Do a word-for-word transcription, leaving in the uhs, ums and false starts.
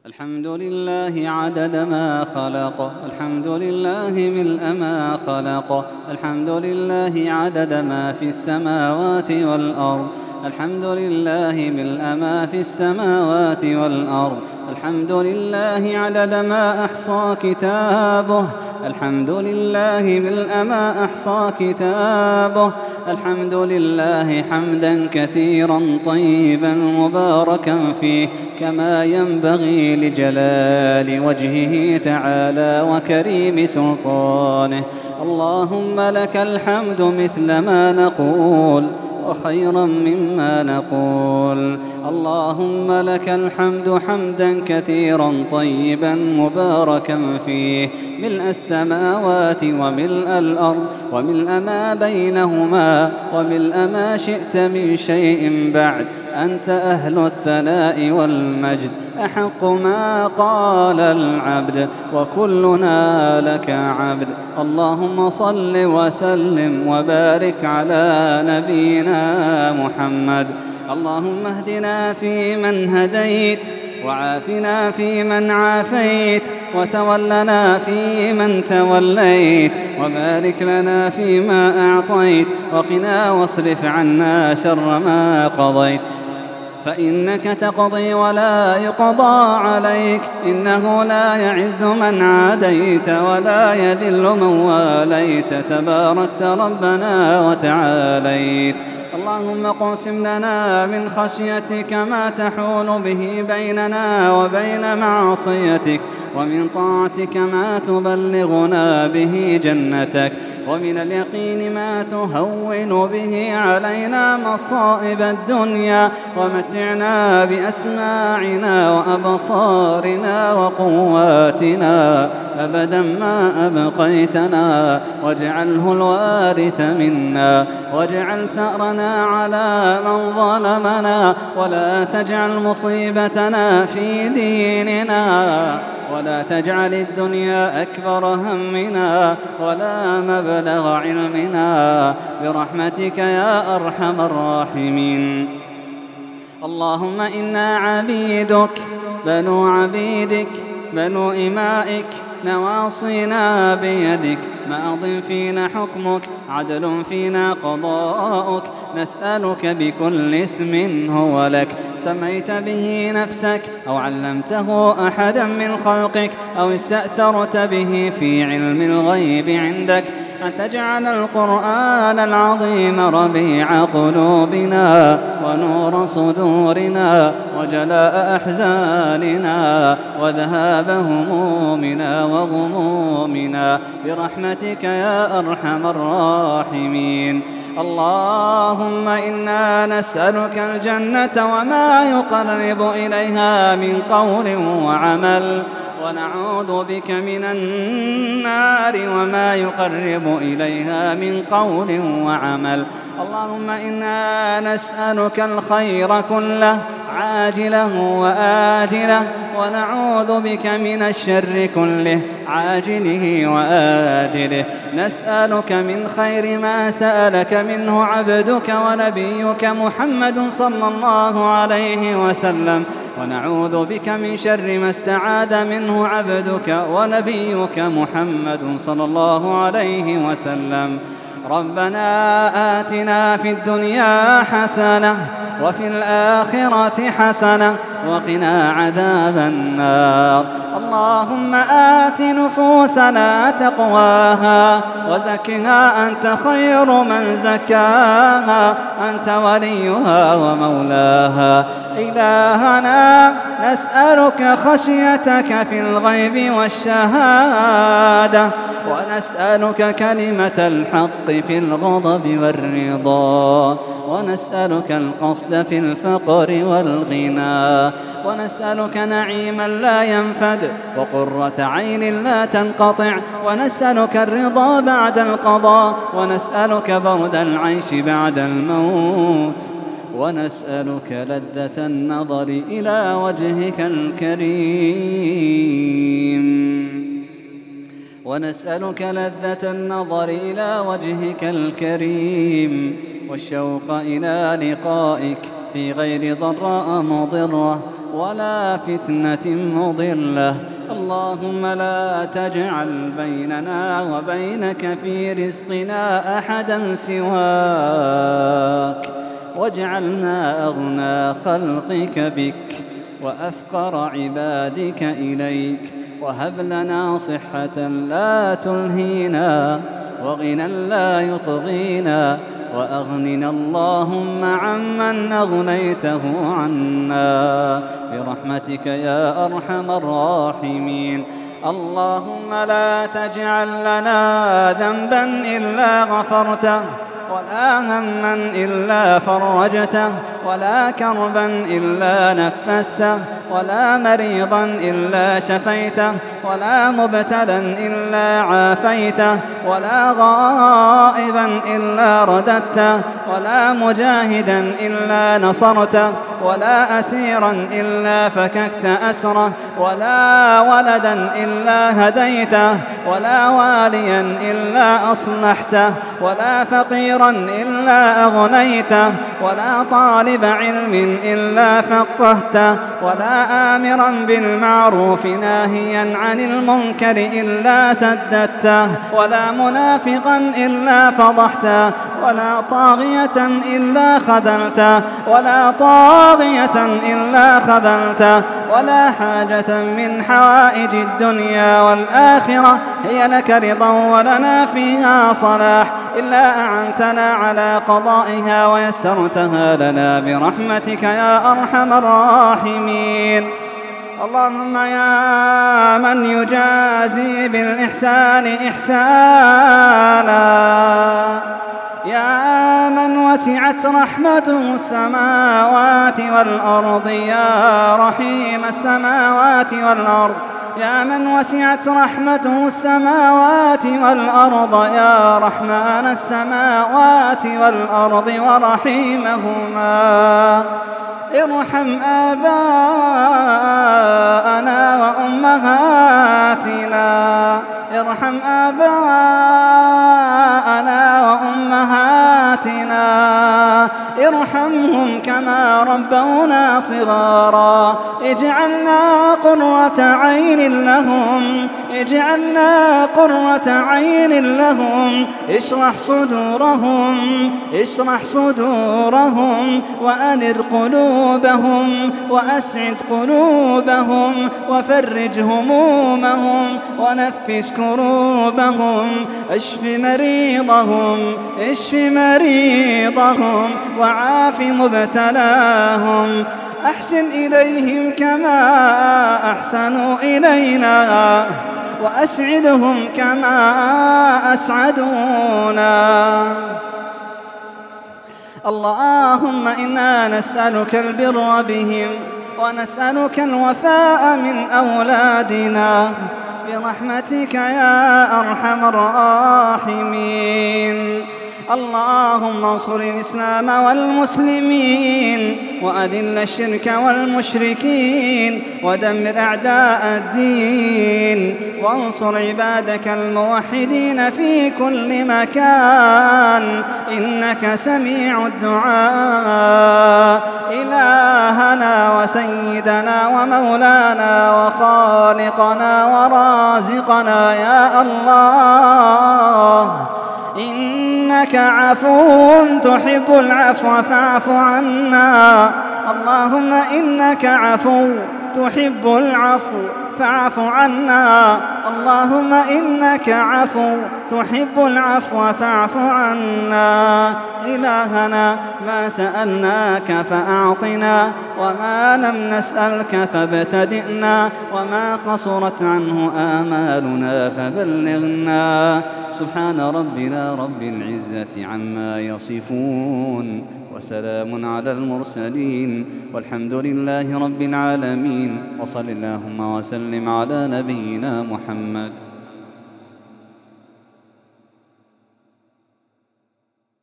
الحمد لله عدد ما خلق، الحمد لله ملء ما خلق، الحمد لله عدد ما في السماوات والأرض، الحمد لله ملء ما في السماوات والأرض، الحمد لله عدد ما أحصى كتابه، الحمد لله ملء ما أحصى كتابه، الحمد لله حمدا كثيرا طيبا مباركا فيه كما ينبغي لجلال وجهه تعالى وكريم سلطانه. اللهم لك الحمد مثل ما نقول وخيرا مما نقول. اللهم لك الحمد حمدا كثيرا طيبا مباركا فيه ملء السماوات وملء الأرض وملء ما بينهما وملء ما شئت من شيء بعد. أنت أهل الثناء والمجد، أحق ما قال العبد وكلنا لك عبد. اللهم صل وسلم وبارك على نبينا محمد. اللهم اهدنا فيمن هديت، وعافنا فيمن عافيت، وتولنا فيمن توليت، وبارك لنا فيما أعطيت، وقنا واصرف عنا شر ما قضيت، فإنك تقضي ولا يقضى عليك، إنه لا يعز من عاديت ولا يذل من واليت، تباركت ربنا وتعاليت. اللهم اقسم لنا من خشيتك ما تحول به بيننا وبين معصيتك، ومن طاعتك ما تبلغنا به جنتك، ومن اليقين ما تهون به علينا مصائب الدنيا، ومتعنا بأسماعنا وأبصارنا وقواتنا أبدا ما أبقيتنا، واجعله الوارث منا، واجعل ثأرنا على من ظلمنا، ولا تجعل مصيبتنا في ديننا، ولا تجعل الدنيا أكبر همنا ولا مبلغ علمنا، برحمتك يا أرحم الراحمين. اللهم إنا عبيدك بنو عبيدك بنو إمائك، نواصينا بيدك، ماض فينا حكمك، عدل فينا قضاؤك، نسألك بكل اسم هو لك سميت به نفسك أو علمته أحدا من خلقك أو استأثرت به في علم الغيب عندك، أن تجعل القرآن العظيم ربيع قلوبنا ونور صدورنا وجلاء أحزاننا وذهاب همومنا وغمومنا، برحمتك يا أرحم الراحمين. اللهم إنا نسألك الجنة وما يقرب إليها من قول وعمل، ونعوذ بك من النار وما يقرب إليها من قول وعمل. اللهم إنا نسألك الخير كله عاجله وآجله، ونعوذ بك من الشر كله عاجله وآجله. نسألك من خير ما سألك منه عبدك ونبيك محمد صلى الله عليه وسلم، ونعوذ بك من شر ما استعاذ منه عبدك ونبيك محمد صلى الله عليه وسلم. ربنا آتنا في الدنيا حسنة وفي الآخرة حسنة وقنا عذاب النار. اللهم آت نفوسنا تقواها وزكها أنت خير من زكاها، أنت وليها ومولاها. إلهنا نسألك خشيتك في الغيب والشهادة، ونسألك كلمة الحق في الغضب والرضا، ونسألك القصد في الفقر والغنى، ونسألك نعيما لا ينفد وقرة عين لا تنقطع، ونسألك الرضا بعد القضاء، ونسألك برد العيش بعد الموت، ونسألك لذة النظر إلى وجهك الكريم، ونسألك لذة النظر إلى وجهك الكريم والشوق إلى لقائك في غير ضراء مضرة ولا فتنة مضلة. اللهم لا تجعل بيننا وبينك في رزقنا أحدا سواك، واجعلنا أغنى خلقك بك وأفقر عبادك إليك، وهب لنا صحة لا تلهينا وغنى لا يطغينا، وأغننا اللهم عمن أغنيته عنا برحمتك يا أرحم الراحمين. اللهم لا تجعل لنا ذنبا إلا غفرته، ولا هما إلا فرجته، ولا كربا إلا نفسته، ولا مريضا إلا شفيته، ولا مبتلا إلا عافيته، ولا غائبا إلا رددته، ولا مجاهدا إلا نصرته، ولا أسيرا إلا فككت أسره، ولا ولدا إلا هديته، ولا واليا إلا أصلحته، ولا فقيرا إلا أغنيته، ولا طالب علم إلا فقهته، ولا آمرا بالمعروف ناهيا عن المنكر إلا سددته، ولا منافقا إلا فضحته، ولا طاغية إلا خذلته، ولا طاغية إلا خذلته، ولا حاجة من حوائج الدنيا والآخرة هي لك رضا ولنا فيها صلاح إلا أعنتنا على قضائها ويسرتها لنا برحمتك يا أرحم الراحمين. اللهم يا من يجازي بالإحسان إحسانا، يا من وسعت رحمته السماوات والأرض، يا رحيم السماوات والأرض، يا من وسعت رحمته السماوات والأرض، يا رحمن السماوات والأرض ورحيمهما، ارحم آباءنا وأمهاتنا، ارحم آباءنا وأمهاتنا، ارحمهم كما ربونا صغارا، اجعلنا قرة عين لهم، اجعلنا قرة عين لهم، اشرح صدورهم، اشرح صدورهم، وأنر قلوبهم، وأسعد قلوبهم، وفرج همومهم، ونفس كروبهم، اشف مريضهم، اشف مريضهم، وعاف مبتلاهم، أحسن إليهم كما أحسنوا إلينا، وأسعدهم كما أسعدونا. اللهم إنا نسألك البر بهم، ونسألك الوفاء من أولادنا برحمتك يا أرحم الراحمين. اللهم انصر الإسلام والمسلمين، وأذل الشرك والمشركين، ودمر أعداء الدين، وانصر عبادك الموحدين في كل مكان، إنك سميع الدعاء. إلهنا وسيدنا ومولانا وخالقنا ورازقنا يا الله، إنك عفو تحب العفو فاعف عنا. اللهم إنك عفو تحب العفو فاعف عنا. اللهم إنك عفو تحب العفو فاعف عنا. إلهنا ما سألناك فأعطنا، وما لم نسألك فابتدئنا، وما قصرت عنه آمالنا فبلغنا. سبحان ربنا رب العزة عما يصفون، وسلام على المرسلين، والحمد لله رب العالمين. وصل اللهم وسلم على نبينا محمد.